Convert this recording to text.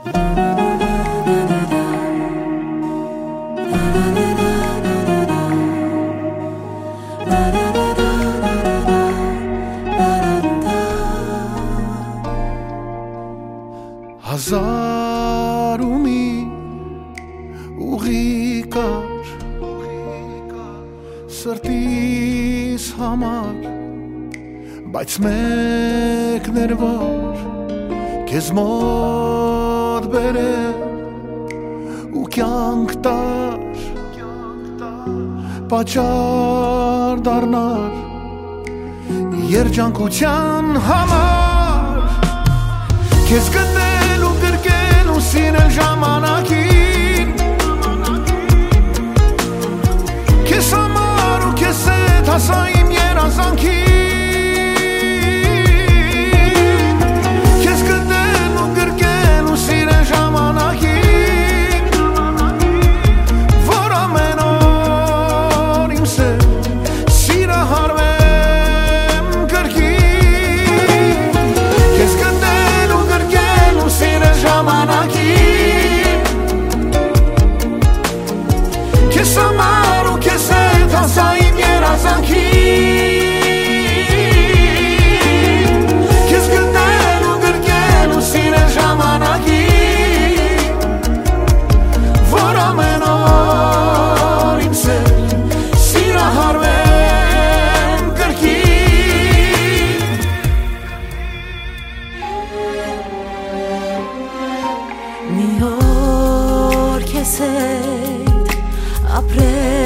Հազար ու մի ուղի կար սրտիս համար, բայց մեկն էր, որ քեզ մոտ բերեր ու կյանք տար, պատճառ դառնար երջանկության համար, քեզ գտնել ու գրկել ու սիրել ժամանակին, քեզ համար ու քեզ հետ հասա իմ երազանքին, քեզ գտնել ու գրկել ու սիրել ժամանակին, որ ամեն օր իմ սեր սիրահարվեմ կրկին, քեզ գտնել ու գրկել ու սիրել ժամանակին, քեզ համար ու քեզ հետ հասա իմ երազանքին, քեզ գտնել ու գրկել ու սիրել ժամանակին, որ ամեն օր իմ սեր սիրահարվեմ կրկին։ Մի օր քեզ հետ ապրել